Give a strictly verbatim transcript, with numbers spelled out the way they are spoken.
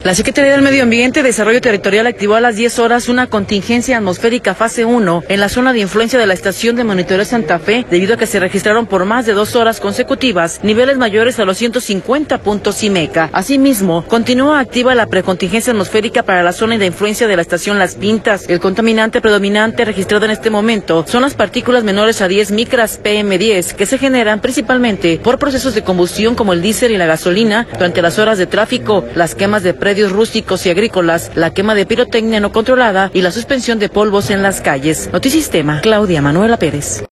La Secretaría del Medio Ambiente y Desarrollo Territorial activó a las diez horas una contingencia atmosférica fase uno en la zona de influencia de la estación de monitoreo Santa Fe, debido a que se registraron por más de dos horas consecutivas niveles mayores a los ciento cincuenta puntos IMECA. Asimismo, continúa activa la precontingencia atmosférica para la zona de influencia de la estación Las Pintas. El contaminante predominante registrado en este momento son las partículas menores a diez micras P M diez, que se generan principalmente por procesos de combustión como el diésel y la gasolina durante las horas de tráfico, las quemas de predios rústicos y agrícolas, la quema de pirotecnia no controlada y la suspensión de polvos en las calles. Notisistema, Claudia Manuela Pérez.